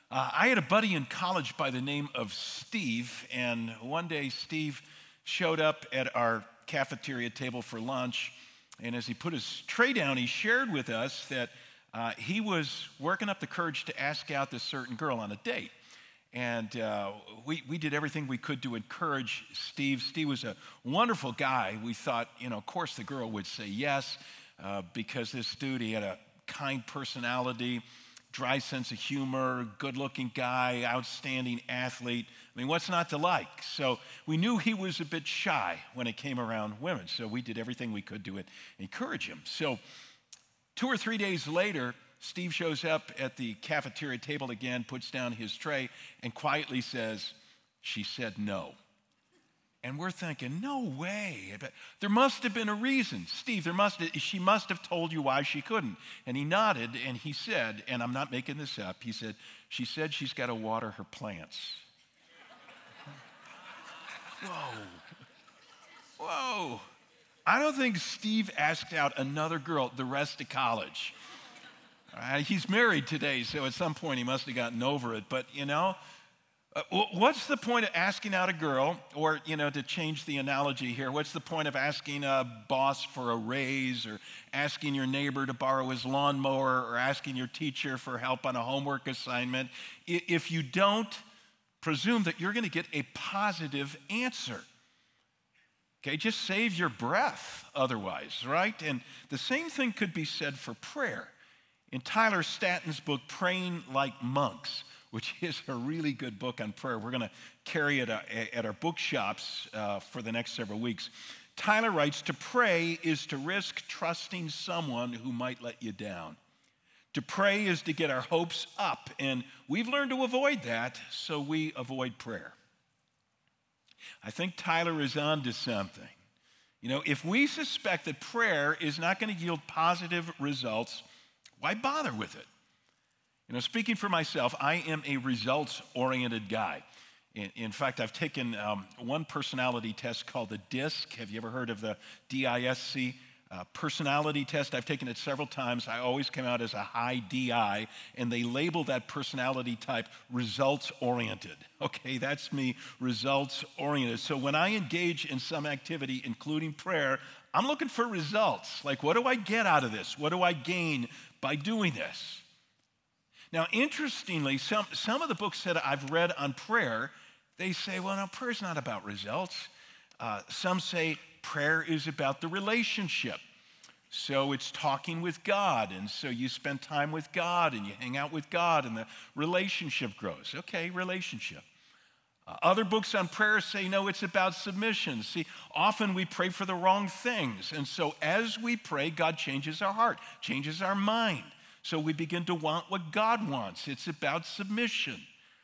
I had a buddy in college by the name of Steve, and one day Steve showed up at our cafeteria table for lunch, and as he put his tray down, he shared with us that he was working up the courage to ask out this certain girl on a date. And we did everything we could to encourage Steve. Steve was a wonderful guy. We thought, of course the girl would say yes, because this dude, he had a kind personality, dry sense of humor, good-looking guy, outstanding athlete. I mean, what's not to like? So we knew he was a bit shy when it came around women, so we did everything we could to encourage him. So 2 or 3 days later, Steve shows up at the cafeteria table again, puts down his tray, and quietly says, "She said no." And we're thinking, no way. But there must have been a reason. Steve, she must have told you why she couldn't. And he nodded and he said, and I'm not making this up, he said, "She said she's got to water her plants." Whoa. I don't think Steve asked out another girl the rest of college. He's married today, so at some point he must have gotten over it. But, what's the point of asking out a girl, or, to change the analogy here, what's the point of asking a boss for a raise, or asking your neighbor to borrow his lawnmower, or asking your teacher for help on a homework assignment, if you don't presume that you're going to get a positive answer? Okay, just save your breath otherwise, right? And the same thing could be said for prayer. In Tyler Staton's book, Praying Like Monks, which is a really good book on prayer, we're going to carry it at our bookshops for the next several weeks. Tyler writes, "To pray is to risk trusting someone who might let you down. To pray is to get our hopes up, and we've learned to avoid that, so we avoid prayer." I think Tyler is on to something. If we suspect that prayer is not going to yield positive results, why bother with it? Speaking for myself, I am a results-oriented guy. In fact, I've taken one personality test called the DISC. Have you ever heard of the DISC personality test? I've taken it several times. I always come out as a high DI, and they label that personality type results-oriented. Okay, that's me, results-oriented. So when I engage in some activity, including prayer, I'm looking for results. Like, what do I get out of this? What do I gain by doing this? Now, interestingly, some of the books that I've read on prayer, they say, well, no, prayer's not about results. Some say prayer is about the relationship. So it's talking with God, and so you spend time with God, and you hang out with God, and the relationship grows. Okay, relationship. Other books on prayer say, no, it's about submission. See, often we pray for the wrong things, and so as we pray, God changes our heart, changes our mind. So we begin to want what God wants. It's about submission.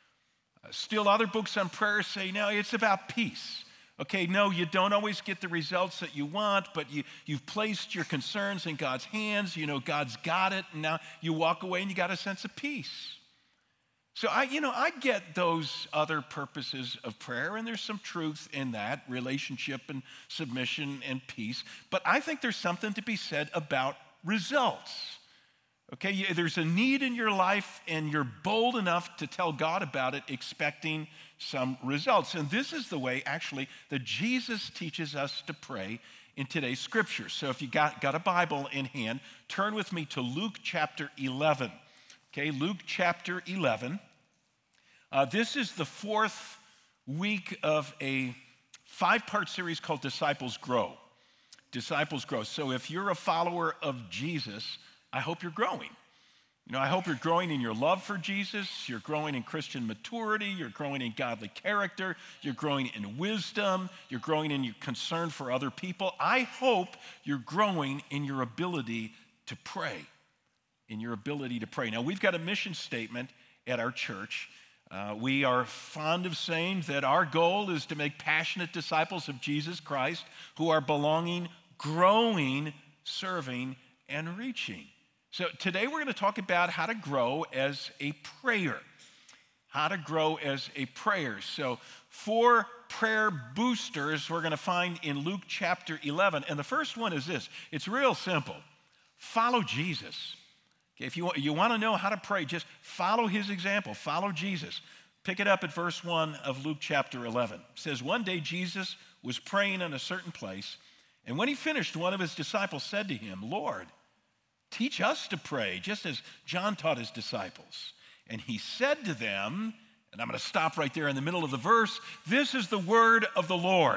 Still, other books on prayer say, no, it's about peace. Okay, no, you don't always get the results that you want, but you've placed your concerns in God's hands. God's got it, and now you walk away and you got a sense of peace. So I get those other purposes of prayer, and there's some truth in that, relationship and submission and peace. But I think there's something to be said about results. Okay, there's a need in your life, and you're bold enough to tell God about it, expecting some results. And this is the way, actually, that Jesus teaches us to pray in today's scripture. So if you got a Bible in hand, turn with me to Luke chapter 11. Okay, Luke chapter 11. This is the fourth week of a 5-part series called Disciples Grow. Disciples Grow. So if you're a follower of Jesus, I hope you're growing. I hope you're growing in your love for Jesus, you're growing in Christian maturity, you're growing in godly character, you're growing in wisdom, you're growing in your concern for other people. I hope you're growing in your ability to pray, Now, we've got a mission statement at our church. We are fond of saying that our goal is to make passionate disciples of Jesus Christ who are belonging, growing, serving, and reaching. So today we're going to talk about how to grow as a prayer. So 4 prayer boosters we're going to find in Luke chapter 11. And the first one is this. It's real simple. Follow Jesus. Okay, if you want to know how to pray, just follow his example. Follow Jesus. Pick it up at verse 1 of Luke chapter 11. It says, one day Jesus was praying in a certain place, and when he finished, one of his disciples said to him, Lord, teach us to pray, just as John taught his disciples. And he said to them, and I'm going to stop right there in the middle of the verse, this is the word of the Lord.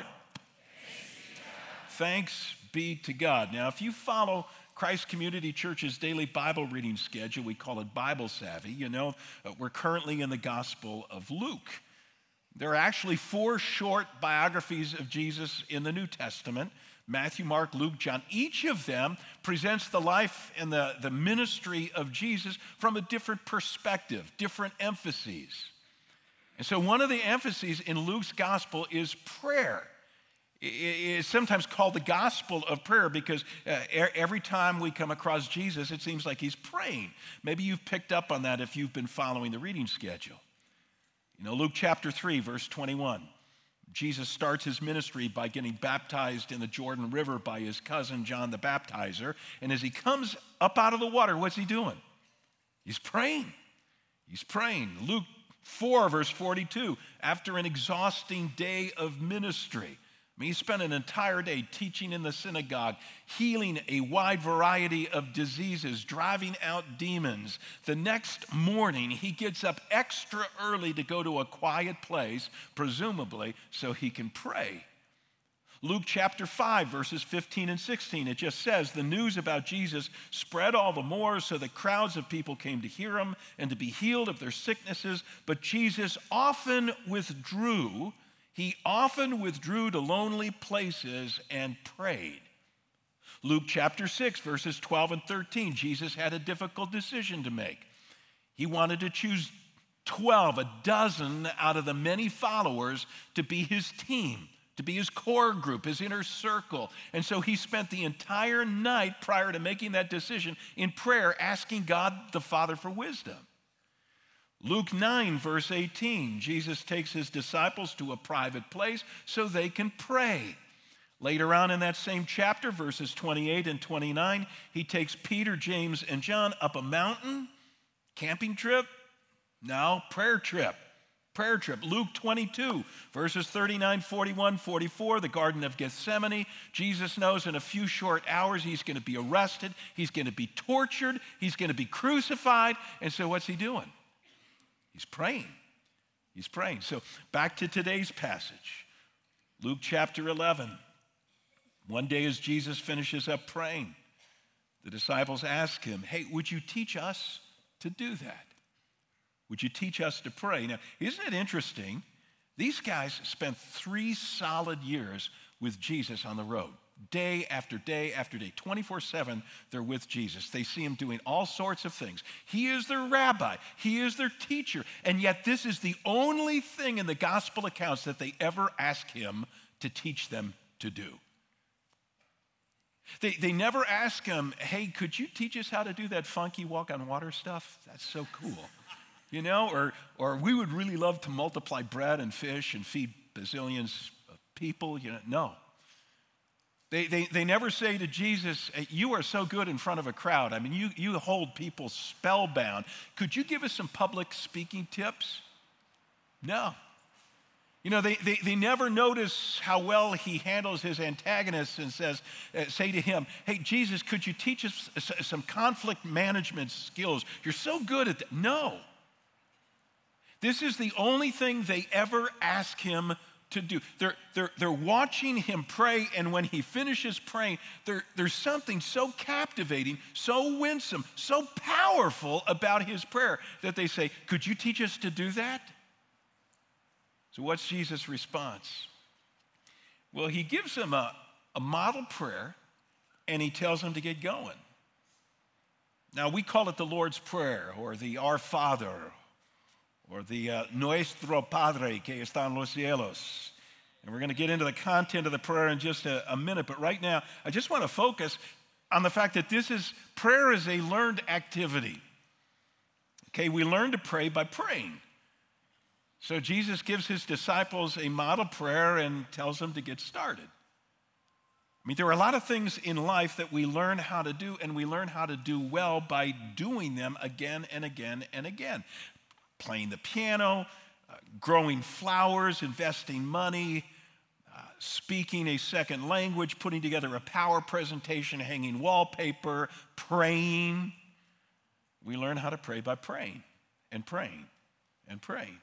Thanks be to God. Now, if you follow Christ Community Church's daily Bible reading schedule, we call it Bible Savvy, you know, we're currently in the Gospel of Luke. There are actually 4 short biographies of Jesus in the New Testament: Matthew, Mark, Luke, John. Each of them presents the life and the ministry of Jesus from a different perspective, different emphases. And so one of the emphases in Luke's gospel is prayer. It's sometimes called the gospel of prayer because every time we come across Jesus, it seems like he's praying. Maybe you've picked up on that if you've been following the reading schedule. You know, Luke chapter 3, verse 21. Jesus starts his ministry by getting baptized in the Jordan River by his cousin John the Baptizer. And as he comes up out of the water, what's he doing? He's praying. He's praying. Luke 4, verse 42, after an exhausting day of ministry, I mean, he spent an entire day teaching in the synagogue, healing a wide variety of diseases, driving out demons. The next morning, he gets up extra early to go to a quiet place, presumably so he can pray. Luke chapter 5, verses 15 and 16, it just says, the news about Jesus spread all the more, so that crowds of people came to hear him and to be healed of their sicknesses. But Jesus often withdrew to lonely places and prayed. Luke chapter 6, verses 12 and 13, Jesus had a difficult decision to make. He wanted to choose 12, a dozen out of the many followers to be his team, to be his core group, his inner circle. And so he spent the entire night prior to making that decision in prayer, asking God the Father for wisdom. Luke 9, verse 18, Jesus takes his disciples to a private place so they can pray. Later on in that same chapter, verses 28 and 29, he takes Peter, James, and John up a mountain. Camping trip? No, prayer trip. Prayer trip. Luke 22, verses 39, 41, 44, the Garden of Gethsemane. Jesus knows in a few short hours he's going to be arrested, he's going to be tortured, he's going to be crucified. And so what's he doing? He's praying. He's praying. So back to today's passage, Luke chapter 11. One day as Jesus finishes up praying, the disciples ask him, hey, would you teach us to do that? Would you teach us to pray? Now, isn't it interesting? These guys spent 3 solid years with Jesus on the road. Day after day after day, 24/7, they're with Jesus. They see him doing all sorts of things. He is their rabbi. He is their teacher. And yet this is the only thing in the gospel accounts that they ever ask him to teach them to do. They never ask him, hey, could you teach us how to do that funky walk on water stuff? That's so cool. You know, or we would really love to multiply bread and fish and feed bazillions of people. You know, no. They never say to Jesus, you are so good in front of a crowd. I mean, you hold people spellbound. Could you give us some public speaking tips? No. You know, they never notice how well he handles his antagonists and say to him, hey, Jesus, could you teach us some conflict management skills? You're so good at that. No. This is the only thing they ever ask him to do. They're watching him pray, and when he finishes praying, there's something so captivating, so winsome, so powerful about his prayer that they say, could you teach us to do that? So what's Jesus' response? Well, he gives them a model prayer, and he tells them to get going. Now, we call it the Lord's Prayer, or the Our Father, or the Nuestro Padre que está en los cielos. And we're going to get into the content of the prayer in just a minute, but right now, I just want to focus on the fact that prayer is a learned activity. Okay, we learn to pray by praying. So Jesus gives his disciples a model prayer and tells them to get started. I mean, there are a lot of things in life that we learn how to do, and we learn how to do well by doing them again and again and again. Playing the piano, growing flowers, investing money, speaking a second language, putting together a power presentation, hanging wallpaper, praying. We learn how to pray by praying and praying and praying.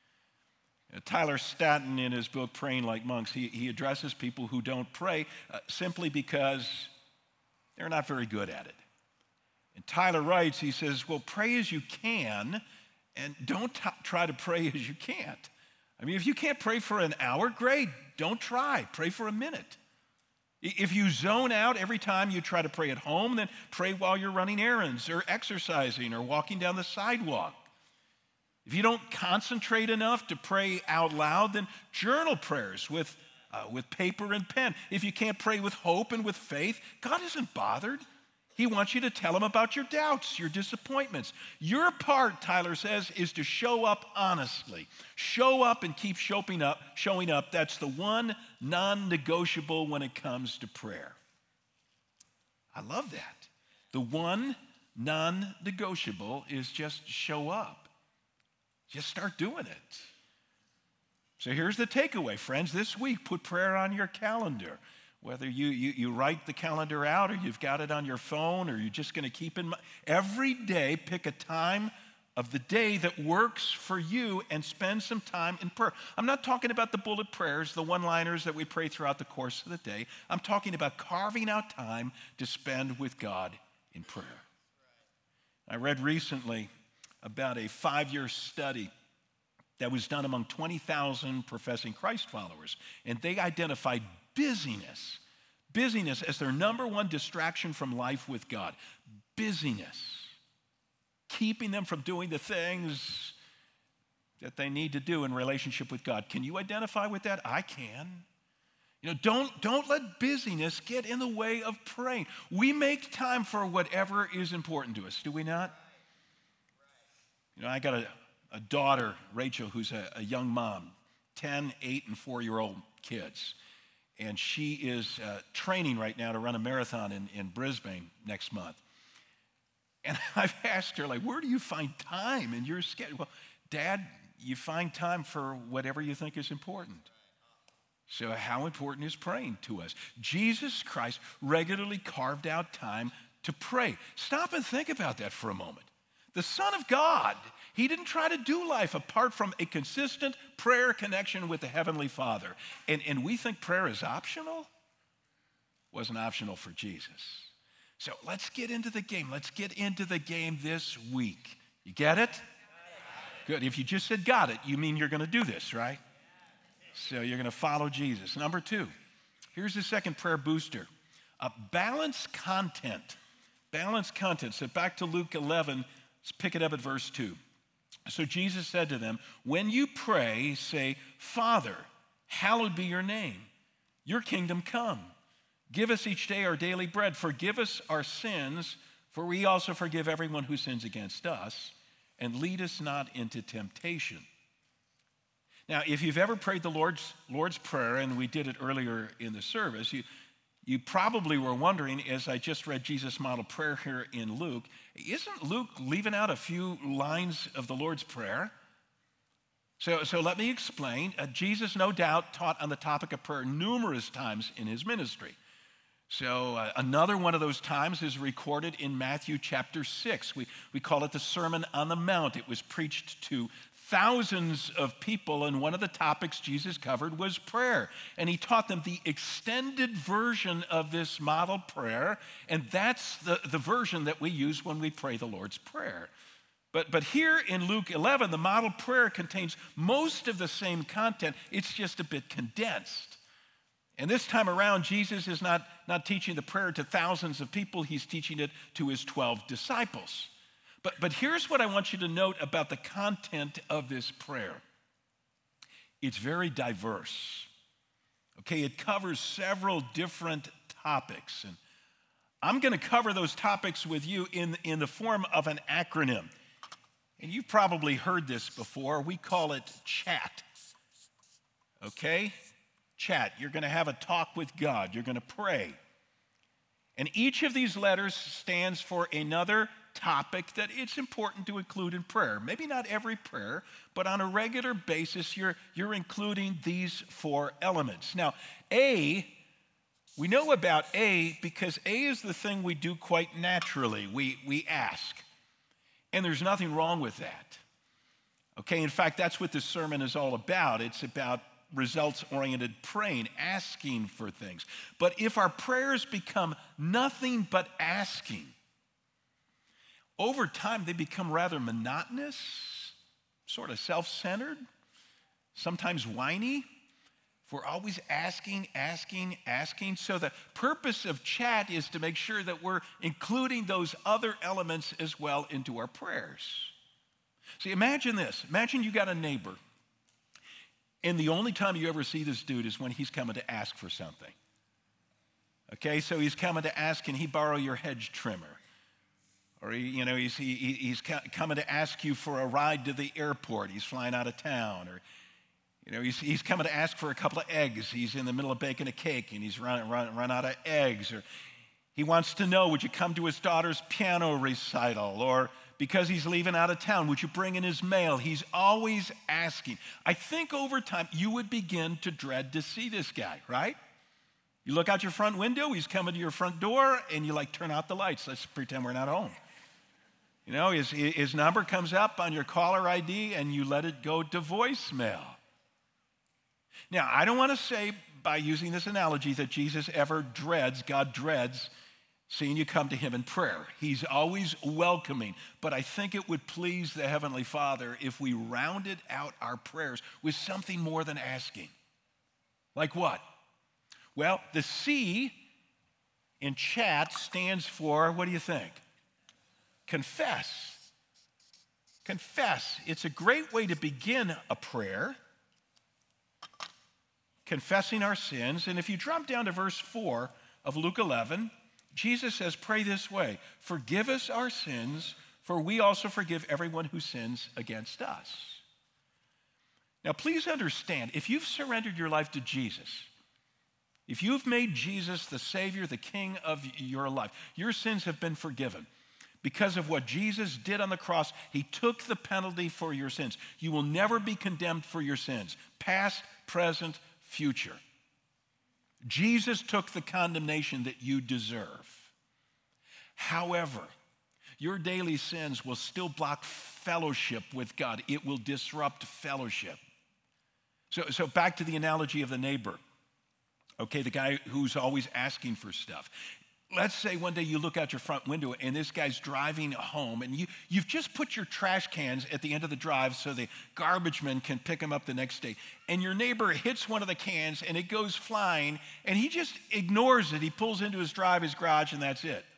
Tyler Staton, in his book, Praying Like Monks, he addresses people who don't pray simply because they're not very good at it. And Tyler writes, he says, well, pray as you can, and don't try to pray as you can't. I mean, if you can't pray for an hour, great. Don't try. Pray for a minute. If you zone out every time you try to pray at home, then pray while you're running errands or exercising or walking down the sidewalk. If you don't concentrate enough to pray out loud, then journal prayers with paper and pen. If you can't pray with hope and with faith, God isn't bothered. He wants you to tell him about your doubts, your disappointments. Your part, Tyler says, is to show up honestly. Show up and keep showing up. That's the one non-negotiable when it comes to prayer. I love that. The one non-negotiable is just show up. Just start doing it. So here's the takeaway, friends. This week, put prayer on your calendar. Whether you write the calendar out or you've got it on your phone or you're just going to keep in mind. Every day, pick a time of the day that works for you and spend some time in prayer. I'm not talking about the bullet prayers, the one-liners that we pray throughout the course of the day. I'm talking about carving out time to spend with God in prayer. I read recently about a 5-year study that was done among 20,000 professing Christ followers, and they identified busyness as their number one distraction from life with God. Busyness, keeping them from doing the things that they need to do in relationship with God. Can you identify with that? I can. You know, don't let busyness get in the way of praying. We make time for whatever is important to us, do we not? You know, I got a daughter, Rachel, who's a young mom, 10, 8, and 4-year-old kids. And she is training right now to run a marathon in Brisbane next month. And I've asked her, like, where do you find time in your schedule? Well, Dad, you find time for whatever you think is important. So how important is praying to us? Jesus Christ regularly carved out time to pray. Stop and think about that for a moment. The Son of God, he didn't try to do life apart from a consistent prayer connection with the Heavenly Father. And we think prayer is optional? It wasn't optional for Jesus. So let's get into the game. Let's get into the game this week. You get it? Good. If you just said got it, you mean you're going to do this, right? So you're going to follow Jesus. Number 2, here's the second prayer booster. Balanced content. Balanced content. So back to Luke 11. Let's pick it up at verse 2. So Jesus said to them, when you pray, say, Father, hallowed be your name. Your kingdom come. Give us each day our daily bread. Forgive us our sins, for we also forgive everyone who sins against us. And lead us not into temptation. Now, if you've ever prayed the Lord's Prayer, and we did it earlier in the service, you probably were wondering, as I just read Jesus' model prayer here in Luke, isn't Luke leaving out a few lines of the Lord's Prayer? So let me explain. Jesus, no doubt, taught on the topic of prayer numerous times in his ministry. So another one of those times is recorded in Matthew chapter 6. We call it the Sermon on the Mount. It was preached to thousands of people, and one of the topics Jesus covered was prayer. And he taught them the extended version of this model prayer, and that's the version that we use when we pray the Lord's Prayer. But here in Luke 11, the model prayer contains most of the same content. It's just a bit condensed. And this time around, Jesus is not teaching the prayer to thousands of people. He's teaching it to his 12 disciples. But here's what I want you to note about the content of this prayer. It's very diverse. Okay, it covers several different topics. And I'm going to cover those topics with you in the form of an acronym. And you've probably heard this before. We call it CHAT. Okay? chat. You're going to have a talk with God. You're going to pray. And each of these letters stands for another topic that it's important to include in prayer. Maybe not every prayer, but on a regular basis, you're including these 4 elements. Now, A, we know about A because A is the thing we do quite naturally. We ask. And there's nothing wrong with that. Okay, in fact, that's what this sermon is all about. It's about results-oriented praying, asking for things. But if our prayers become nothing but asking, over time they become rather monotonous, sort of self-centered, sometimes whiny. We're always asking. So the purpose of chat is to make sure that we're including those other elements as well into our prayers. See, imagine this. Imagine you got a neighbor, and the only time you ever see this dude is when he's coming to ask for something. Okay, so he's coming to ask, can he borrow your hedge trimmer? Or he's coming to ask you for a ride to the airport. He's flying out of town. Or he's coming to ask for a couple of eggs. He's in the middle of baking a cake and he's run out of eggs. Or he wants to know, would you come to his daughter's piano recital? Or because he's leaving out of town, would you bring in his mail? He's always asking. I think over time you would begin to dread to see this guy, right? You look out your front window, he's coming to your front door, and you turn out the lights. Let's pretend we're not home. His number comes up on your caller ID and you let it go to voicemail. Now, I don't want to say by using this analogy that Jesus ever dreads, God dreads, seeing you come to him in prayer. He's always welcoming. But I think it would please the Heavenly Father if we rounded out our prayers with something more than asking. Like what? Well, the C in chat stands for, what do you think? Confess. Confess. It's a great way to begin a prayer. Confessing our sins. And if you drop down to verse 4 of Luke 11, Jesus says, pray this way, forgive us our sins, for we also forgive everyone who sins against us. Now, please understand, if you've surrendered your life to Jesus, if you've made Jesus the Savior, the King of your life, your sins have been forgiven. Because of what Jesus did on the cross, he took the penalty for your sins. You will never be condemned for your sins, past, present, future. Jesus took the condemnation that you deserve. However, your daily sins will still block fellowship with God. It will disrupt fellowship. So back to the analogy of the neighbor. Okay, the guy who's always asking for stuff. Let's say one day you look out your front window and this guy's driving home and you've just put your trash cans at the end of the drive so the garbage man can pick them up the next day. And your neighbor hits one of the cans and it goes flying and he just ignores it. He pulls into his garage, and that's it.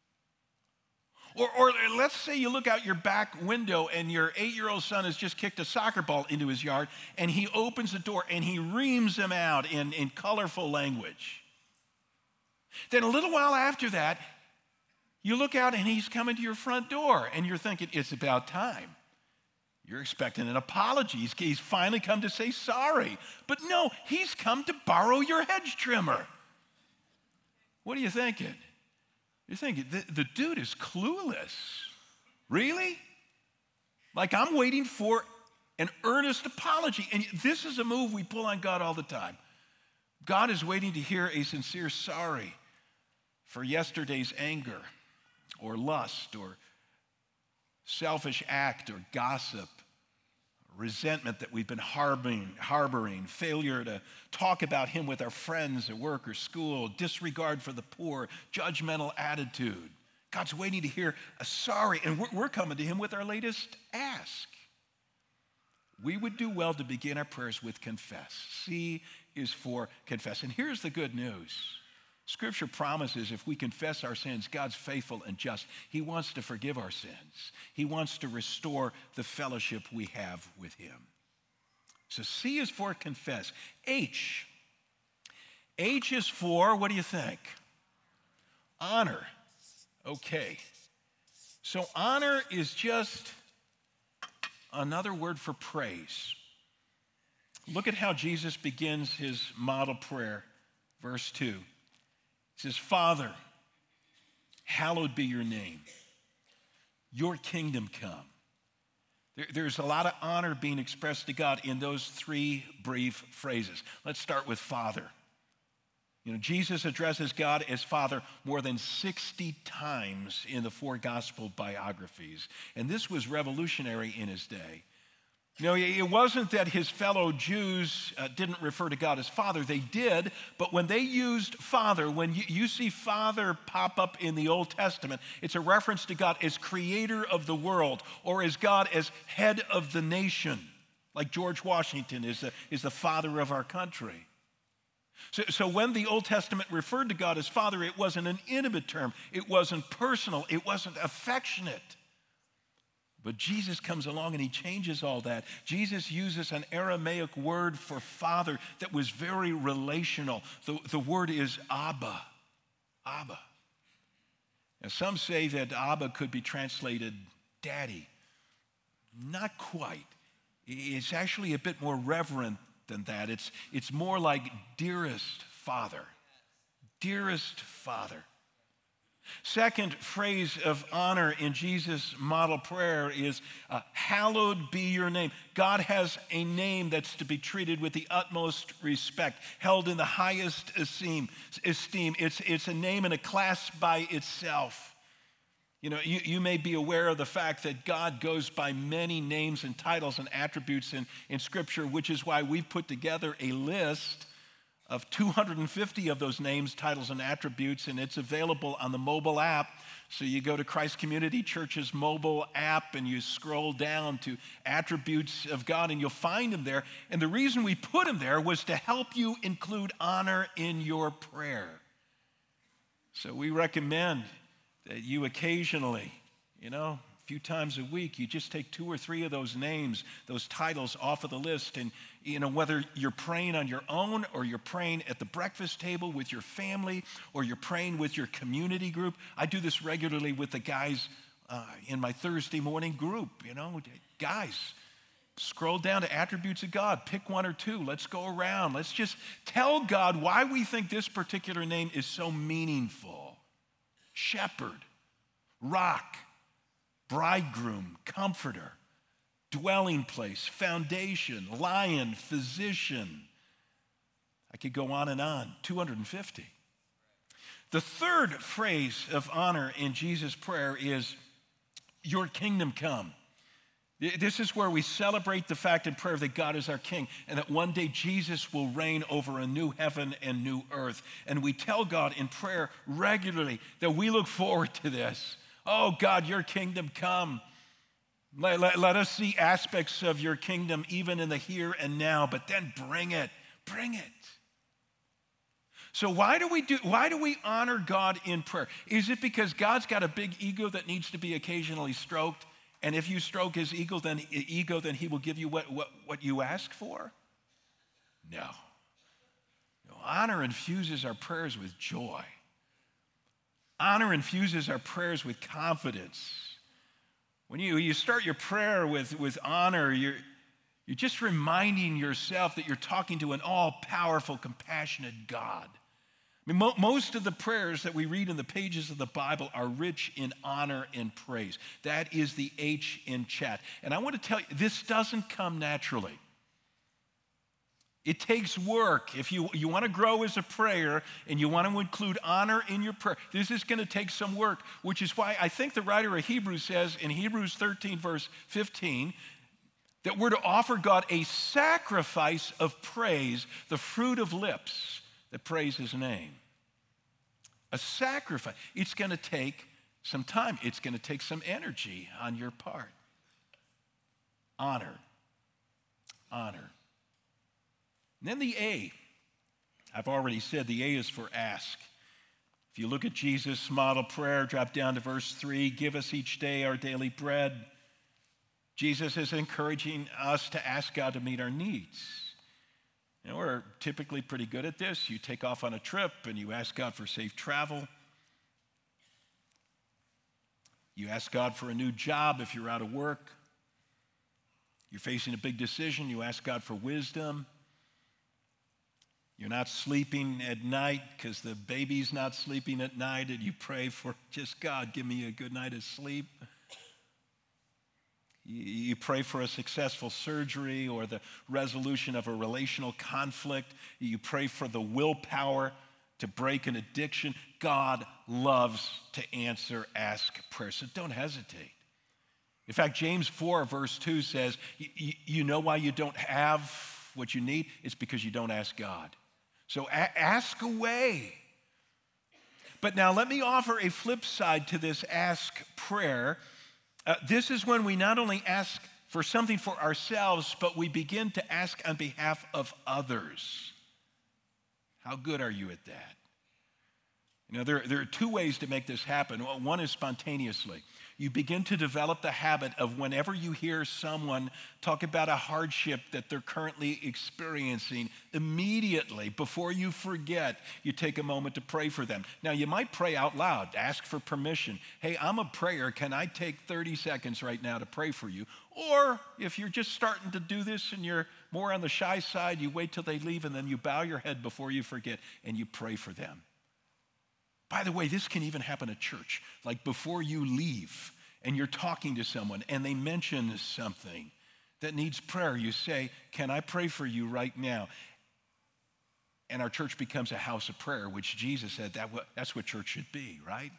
Or let's say you look out your back window and your 8-year-old son has just kicked a soccer ball into his yard and he opens the door and he reams them out in colorful language. Then a little while after that, you look out and he's coming to your front door and you're thinking, it's about time. You're expecting an apology. He's finally come to say sorry. But no, he's come to borrow your hedge trimmer. What are you thinking? You're thinking, the dude is clueless. Really? Like I'm waiting for an earnest apology. And this is a move we pull on God all the time. God is waiting to hear a sincere sorry for yesterday's anger or lust or selfish act or gossip, resentment that we've been harboring, failure to talk about him with our friends at work or school, disregard for the poor, judgmental attitude. God's waiting to hear a sorry, and we're coming to him with our latest ask. We would do well to begin our prayers with confess. C is for confess. And here's the good news. Scripture promises if we confess our sins, God's faithful and just. He wants to forgive our sins. He wants to restore the fellowship we have with him. So C is for confess. H is for, what do you think? Honor. Okay. So honor is just another word for praise. Look at how Jesus begins his model prayer. Verse 2. He says, Father, hallowed be your name. Your kingdom come. There's a lot of honor being expressed to God in those three brief phrases. Let's start with Father. You know, Jesus addresses God as Father more than 60 times in the four gospel biographies. And this was revolutionary in his day. You know, it wasn't that his fellow Jews didn't refer to God as Father. They did, but when they used Father, when you see Father pop up in the Old Testament, it's a reference to God as creator of the world or as God as head of the nation, like George Washington is the father of our country. So when the Old Testament referred to God as Father, it wasn't an intimate term. It wasn't personal. It wasn't affectionate. But Jesus comes along and he changes all that. Jesus uses an Aramaic word for father that was very relational. The word is Abba. Abba. Now, some say that Abba could be translated daddy. Not quite. It's actually a bit more reverent than that. It's more like dearest Father. Dearest Father. Second phrase of honor in Jesus' model prayer is, hallowed be your name. God has a name that's to be treated with the utmost respect, held in the highest esteem. It's a name in a class by itself. You know, you may be aware of the fact that God goes by many names and titles and attributes in Scripture, which is why we've put together a list of 250 of those names, titles, and attributes, and it's available on the mobile app. So you go to Christ Community Church's mobile app and you scroll down to attributes of God and you'll find them there. And the reason we put them there was to help you include honor in your prayer. So we recommend that you occasionally, a few times a week, you just take 2 or 3 of those names, those titles off of the list. And, whether you're praying on your own or you're praying at the breakfast table with your family or you're praying with your community group. I do this regularly with the guys in my Thursday morning group. Guys, scroll down to attributes of God. Pick 1 or 2. Let's go around. Let's just tell God why we think this particular name is so meaningful. Shepherd, rock, bridegroom, comforter, dwelling place, foundation, lion, physician. I could go on and on, 250. The third phrase of honor in Jesus' prayer is, your kingdom come. This is where we celebrate the fact in prayer that God is our King and that one day Jesus will reign over a new heaven and new earth. And we tell God in prayer regularly that we look forward to this. Oh, God, your kingdom come. Let us see aspects of your kingdom even in the here and now, but then bring it. Bring it. So why do we honor God in prayer? Is it because God's got a big ego that needs to be occasionally stroked? And if you stroke his ego, then he will give you what you ask for? No. Honor infuses our prayers with joy. Honor infuses our prayers with confidence. When you start your prayer with honor, you're just reminding yourself that you're talking to an all-powerful, compassionate God. I mean, most of the prayers that we read in the pages of the Bible are rich in honor and praise. That is the H in chat. And I want to tell you, this doesn't come naturally. It takes work. If you want to grow as a prayer and you want to include honor in your prayer, this is going to take some work, which is why I think the writer of Hebrews says in Hebrews 13, verse 15, that we're to offer God a sacrifice of praise, the fruit of lips that praise his name. A sacrifice. It's going to take some time. It's going to take some energy on your part. Honor. Honor. And then the A. I've already said the A is for ask. If you look at Jesus' model prayer, drop down to verse 3, give us each day our daily bread. Jesus is encouraging us to ask God to meet our needs. We're typically pretty good at this. You take off on a trip and you ask God for safe travel. You ask God for a new job if you're out of work. You're facing a big decision. You ask God for wisdom. You're not sleeping at night because the baby's not sleeping at night, and you pray for just, God, give me a good night of sleep. You pray for a successful surgery or the resolution of a relational conflict. You pray for the willpower to break an addiction. God loves to answer ask prayers, so don't hesitate. In fact, James 4 verse 2 says, you know why you don't have what you need? It's because you don't ask God. So ask away. But now let me offer a flip side to this ask prayer. This is when we not only ask for something for ourselves, but we begin to ask on behalf of others. How good are you at that? You know, there are two ways to make this happen. One is spontaneously. You begin to develop the habit of whenever you hear someone talk about a hardship that they're currently experiencing, immediately, before you forget, you take a moment to pray for them. Now, you might pray out loud, ask for permission. Hey, I'm a prayer. Can I take 30 seconds right now to pray for you? Or if you're just starting to do this and you're more on the shy side, you wait till they leave and then you bow your head before you forget and you pray for them. By the way, this can even happen at church. Like before you leave and you're talking to someone and they mention something that needs prayer, you say, can I pray for you right now? And our church becomes a house of prayer, which Jesus said that's what church should be, right?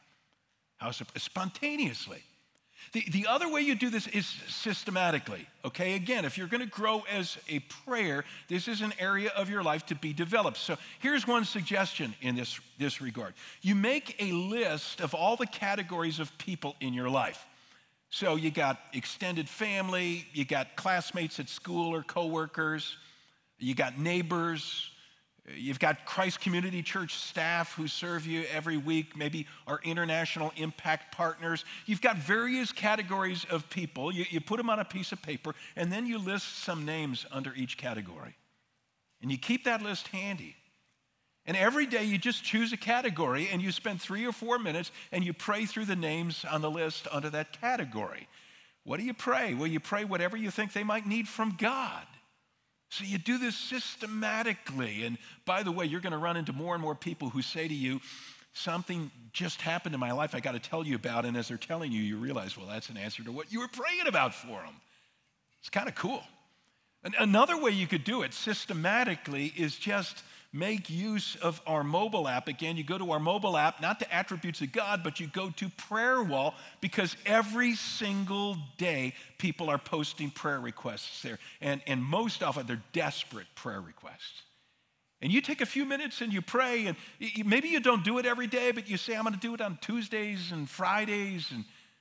Spontaneously. The other way you do this is systematically, okay? Again, if you're going to grow as a prayer, this is an area of your life to be developed. So here's one suggestion in this regard. You make a list of all the categories of people in your life. So you got extended family, you got classmates at school or coworkers, you got neighbors, you've got Christ Community Church staff who serve you every week, maybe our international impact partners. You've got various categories of people. You put them on a piece of paper, and then you list some names under each category. And you keep that list handy. And every day you just choose a category, and you spend 3 or 4 minutes, and you pray through the names on the list under that category. What do you pray? Well, you pray whatever you think they might need from God. So you do this systematically. And by the way, you're going to run into more and more people who say to you, something just happened in my life I got to tell you about. And as they're telling you, you realize, well, that's an answer to what you were praying about for them. It's kind of cool. And another way you could do it systematically is just make use of our mobile app. Again, you go to our mobile app, not to Attributes of God, but you go to Prayer Wall, because every single day people are posting prayer requests there. And most often they're desperate prayer requests. And you take a few minutes and you pray, and maybe you don't do it every day, but you say, I'm going to do it on Tuesdays and Fridays.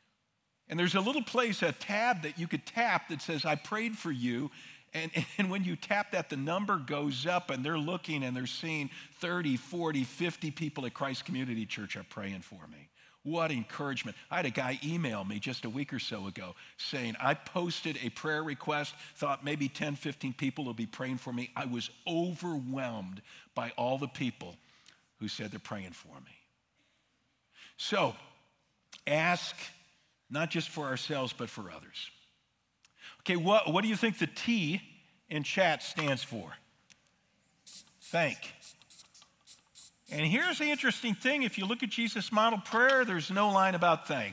And there's a little place, a tab that you could tap that says, I prayed for you. And when you tap that, the number goes up, and they're looking and they're seeing 30, 40, 50 people at Christ Community Church are praying for me. What encouragement. I had a guy email me just a week or so ago saying, I posted a prayer request, thought maybe 10, 15 people will be praying for me. I was overwhelmed by all the people who said they're praying for me. So ask not just for ourselves, but for others. Okay, what do you think the T in chat stands for? Thank. And here's the interesting thing. If you look at Jesus' model prayer, there's no line about thank.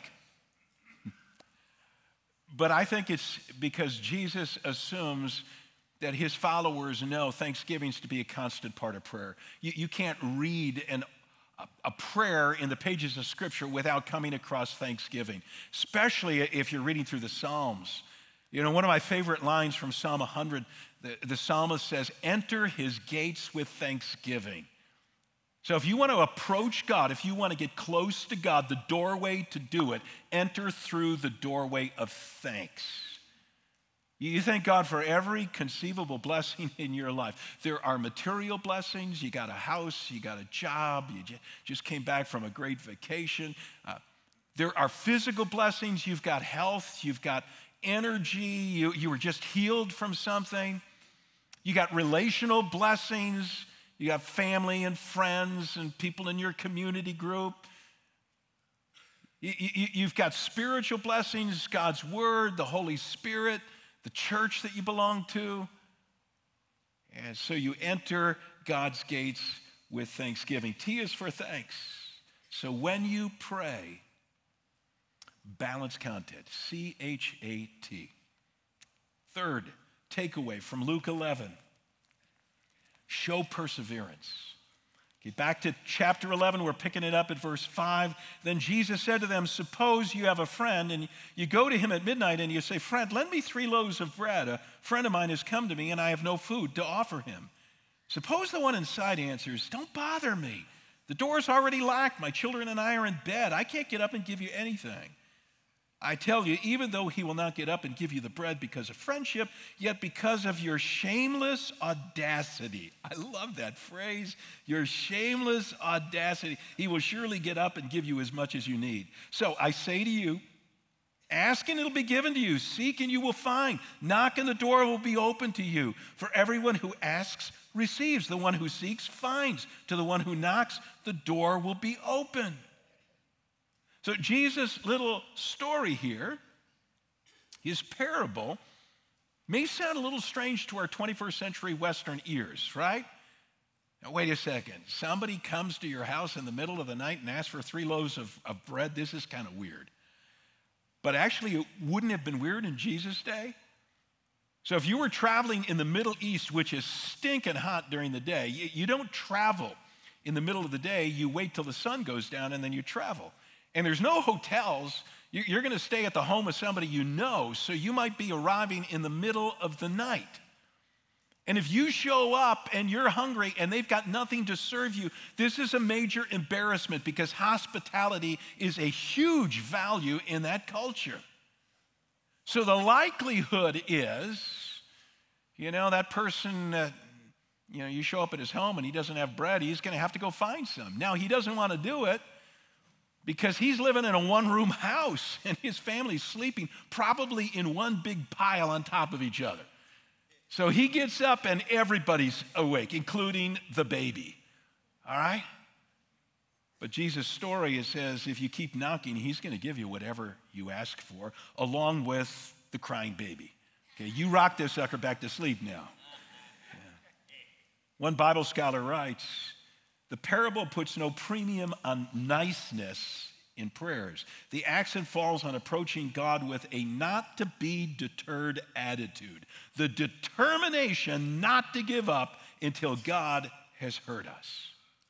But I think it's because Jesus assumes that his followers know thanksgiving's to be a constant part of prayer. You can't read a prayer in the pages of Scripture without coming across thanksgiving, especially if you're reading through the Psalms. You know, one of my favorite lines from Psalm 100, the psalmist says, enter his gates with thanksgiving. So if you want to approach God, if you want to get close to God, the doorway to do it, enter through the doorway of thanks. You thank God for every conceivable blessing in your life. There are material blessings. You got a house, you got a job, you just came back from a great vacation. There are physical blessings. You've got health, you've got energy, you were just healed from something. You got relational blessings. You got family and friends and people in your community group. You've got spiritual blessings, God's Word, the Holy Spirit, the church that you belong to. And so you enter God's gates with thanksgiving. T is for thanks. So when you pray, balanced content, C-H-A-T. Third takeaway from Luke 11, show perseverance. Okay, back to chapter 11, we're picking it up at verse 5. Then Jesus said to them, suppose you have a friend and you go to him at midnight and you say, friend, lend me 3 loaves of bread. A friend of mine has come to me and I have no food to offer him. Suppose the one inside answers, don't bother me. The door's already locked. My children and I are in bed. I can't get up and give you anything. I tell you, even though he will not get up and give you the bread because of friendship, yet because of your shameless audacity. I love that phrase, your shameless audacity. He will surely get up and give you as much as you need. So I say to you, ask and it'll be given to you. Seek and you will find. Knock and the door will be open to you. For everyone who asks receives. The one who seeks finds. To the one who knocks, the door will be open. So Jesus' little story here, his parable, may sound a little strange to our 21st century Western ears, right? Now, wait a second. Somebody comes to your house in the middle of the night and asks for 3 loaves of bread. This is kind of weird. But actually, it wouldn't have been weird in Jesus' day. So if you were traveling in the Middle East, which is stinking hot during the day, you don't travel in the middle of the day. You wait till the sun goes down and then you travel. And there's no hotels. You're going to stay at the home of somebody you know, so you might be arriving in the middle of the night. And if you show up and you're hungry and they've got nothing to serve you, this is a major embarrassment because hospitality is a huge value in that culture. So the likelihood is, that person, you show up at his home and he doesn't have bread, he's going to have to go find some. Now, he doesn't want to do it, because he's living in a one-room house and his family's sleeping probably in one big pile on top of each other. So he gets up and everybody's awake, including the baby. All right? But Jesus' story, it says, if you keep knocking, he's going to give you whatever you ask for, along with the crying baby. Okay, you rock this sucker back to sleep now. Yeah. One Bible scholar writes, the parable puts no premium on niceness in prayers. The accent falls on approaching God with a not to be deterred attitude, the determination not to give up until God has heard us.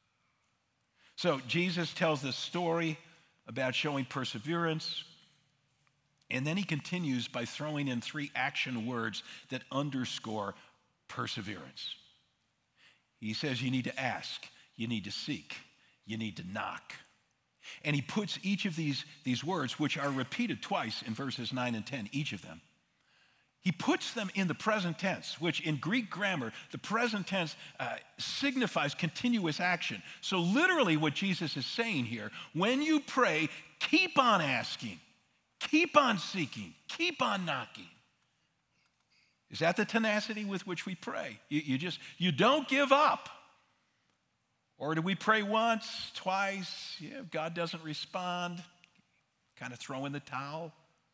So Jesus tells this story about showing perseverance, and then he continues by throwing in 3 action words that underscore perseverance. He says you need to ask. You need to seek. You need to knock. And he puts each of these words, which are repeated twice in verses 9 and 10, each of them. He puts them in the present tense, which in Greek grammar, the present tense signifies continuous action. So literally what Jesus is saying here, when you pray, keep on asking, keep on seeking, keep on knocking. Is that the tenacity with which we pray? You don't give up. Or do we pray once, twice? Yeah, if God doesn't respond, kind of throw in the towel.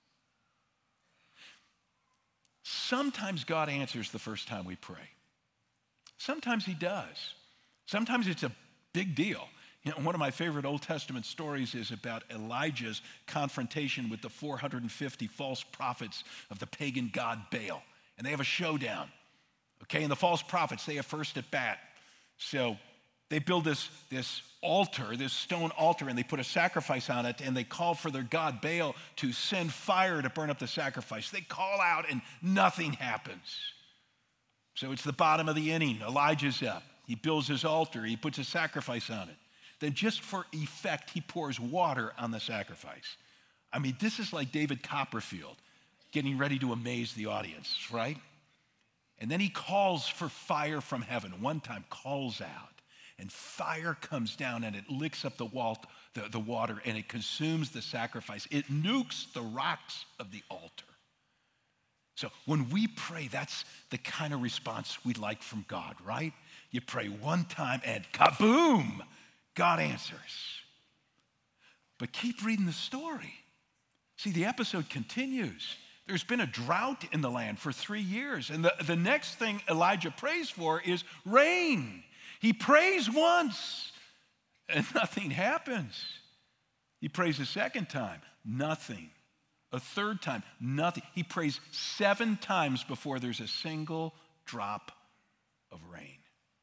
Sometimes God answers the first time we pray. Sometimes he does. Sometimes it's a big deal. One of my favorite Old Testament stories is about Elijah's confrontation with the 450 false prophets of the pagan god Baal. And they have a showdown. Okay, and the false prophets, they have first at bat. So they build this altar, this stone altar, and they put a sacrifice on it, and they call for their god Baal to send fire to burn up the sacrifice. They call out, and nothing happens. So it's the bottom of the inning. Elijah's up. He builds his altar. He puts a sacrifice on it. Then just for effect, he pours water on the sacrifice. I mean, this is like David Copperfield getting ready to amaze the audience, right? And then he calls for fire from heaven. One time, calls out. And fire comes down and it licks up the water and it consumes the sacrifice. It nukes the rocks of the altar. So when we pray, that's the kind of response we'd like from God, right? You pray one time and kaboom, God answers. But keep reading the story. See, the episode continues. There's been a drought in the land for 3 years. And the next thing Elijah prays for is rain. He prays once and nothing happens. He prays a second time, nothing. A third time, nothing. He prays 7 times before there's a single drop of rain.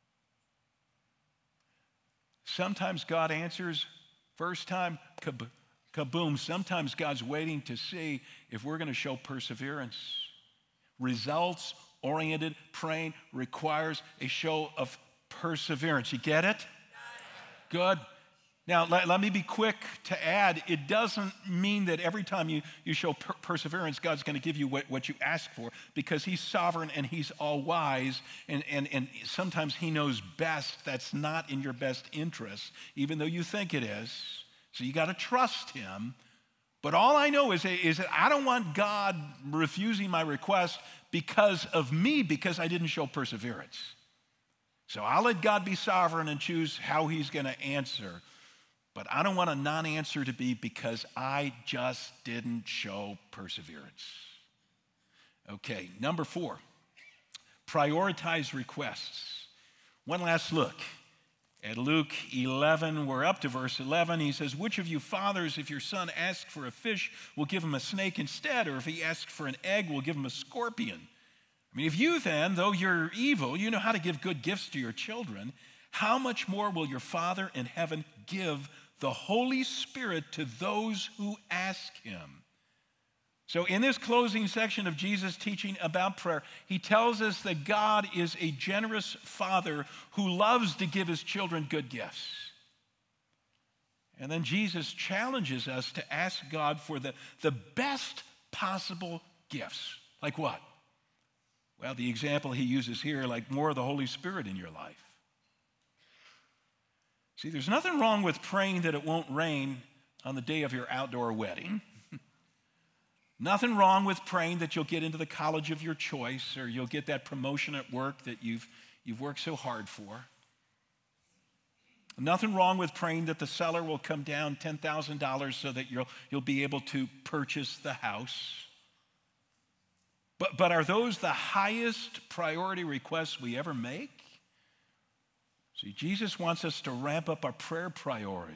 Sometimes God answers first time, kaboom. Sometimes God's waiting to see if we're going to show perseverance. Results-oriented praying requires a show of perseverance. You get it? Good. Now, let me be quick to add, it doesn't mean that every time you show perseverance, God's going to give you what you ask for, because he's sovereign and he's all-wise, and sometimes he knows best. That's not in your best interest, even though you think it is. So you got to trust him. But all I know is that I don't want God refusing my request because of me, because I didn't show perseverance. So I'll let God be sovereign and choose how he's going to answer. But I don't want a non-answer to be because I just didn't show perseverance. Okay, number 4, prioritize requests. One last look at Luke 11. We're up to verse 11. He says, which of you fathers, if your son asks for a fish, will give him a snake instead? Or if he asks for an egg, will give him a scorpion? I mean, if you then, though you're evil, you know how to give good gifts to your children, how much more will your Father in heaven give the Holy Spirit to those who ask him? So in this closing section of Jesus' teaching about prayer, he tells us that God is a generous Father who loves to give his children good gifts. And then Jesus challenges us to ask God for the best possible gifts. Like what? Well, the example he uses here, like more of the Holy Spirit in your life. See, there's nothing wrong with praying that it won't rain on the day of your outdoor wedding. Nothing wrong with praying that you'll get into the college of your choice, or you'll get that promotion at work that you've worked so hard for. Nothing wrong with praying that the seller will come down $10,000 so that you'll be able to purchase the house. But are those the highest priority requests we ever make? See, Jesus wants us to ramp up our prayer priorities.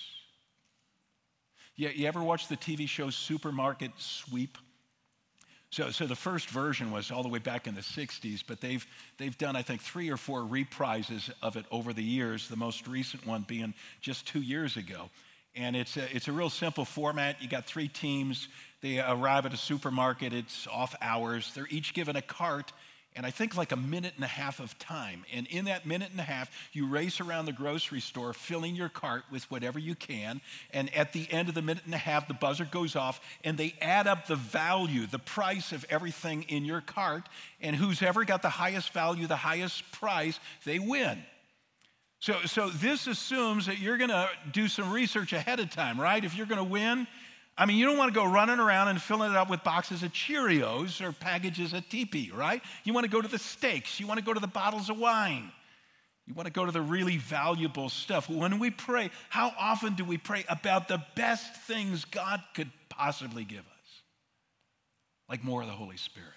You ever watch the TV show Supermarket Sweep? So the first version was all the way back in the 60s, but they've done, I think, 3 or 4 reprises of it over the years, the most recent one being just 2 years ago. And it's a real simple format. You got 3 teams. They arrive at a supermarket. It's off hours. They're each given a cart, and I think like a minute and a half of time. And in that minute and a half, you race around the grocery store, filling your cart with whatever you can. And at the end of the minute and a half, the buzzer goes off, and they add up the value, the price of everything in your cart. And who's ever got the highest value, the highest price, they win. So this assumes that you're going to do some research ahead of time, right? If you're going to win, I mean, you don't want to go running around and filling it up with boxes of Cheerios or packages of TP, right? You want to go to the steaks. You want to go to the bottles of wine. You want to go to the really valuable stuff. When we pray, how often do we pray about the best things God could possibly give us? Like more of the Holy Spirit.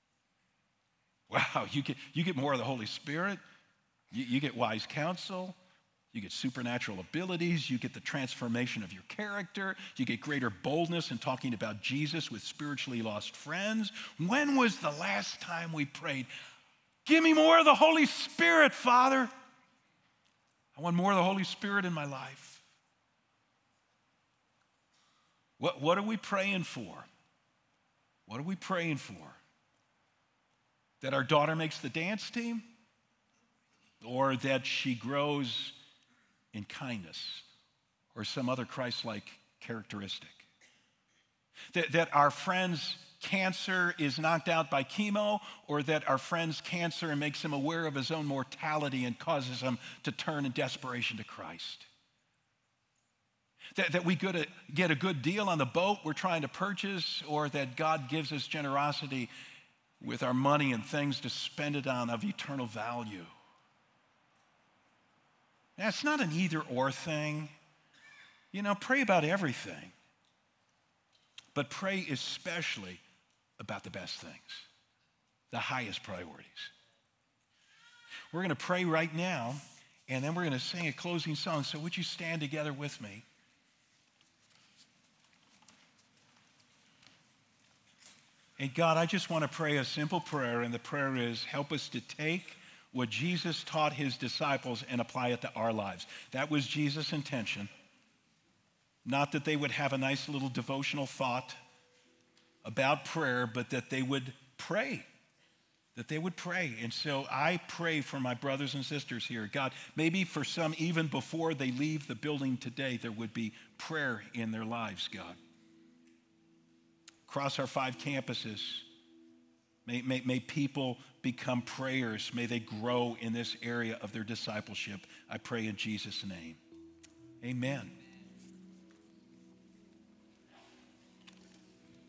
Wow, you get more of the Holy Spirit. You get wise counsel. You get supernatural abilities. You get the transformation of your character. You get greater boldness in talking about Jesus with spiritually lost friends. When was the last time we prayed, give me more of the Holy Spirit, Father? I want more of the Holy Spirit in my life. What are we praying for? What are we praying for? That our daughter makes the dance team? Or that she grows in kindness or some other Christ-like characteristic? That our friend's cancer is knocked out by chemo, or that our friend's cancer makes him aware of his own mortality and causes him to turn in desperation to Christ? That we get a good deal on the boat we're trying to purchase, or that God gives us generosity with our money and things to spend it on of eternal value? Now, it's not an either-or thing. You know, pray about everything. But pray especially about the best things, the highest priorities. We're going to pray right now, and then we're going to sing a closing song. So would you stand together with me? And God, I just want to pray a simple prayer, and the prayer is, help us to take what Jesus taught his disciples and apply it to our lives. That was Jesus' intention. Not that they would have a nice little devotional thought about prayer, but that they would pray. That they would pray. And so I pray for my brothers and sisters here. God, maybe for some, even before they leave the building today, there would be prayer in their lives, God. Across our 5 campuses, may people become prayers. May they grow in this area of their discipleship. I pray in Jesus' name. Amen.